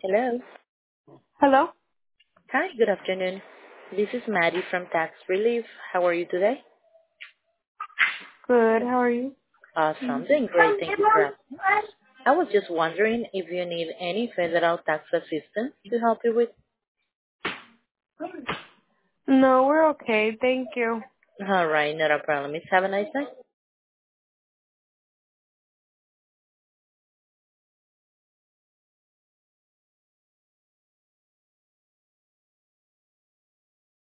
Hello. Hello? Hi, good afternoon. This is Maddie from Tax Relief. How are you today? Good, how are you? Awesome. Doing great. Thank you for asking. I was just wondering if you need any federal tax assistance to help you with. No, we're okay, thank you. All right, not a problem. Have a nice day.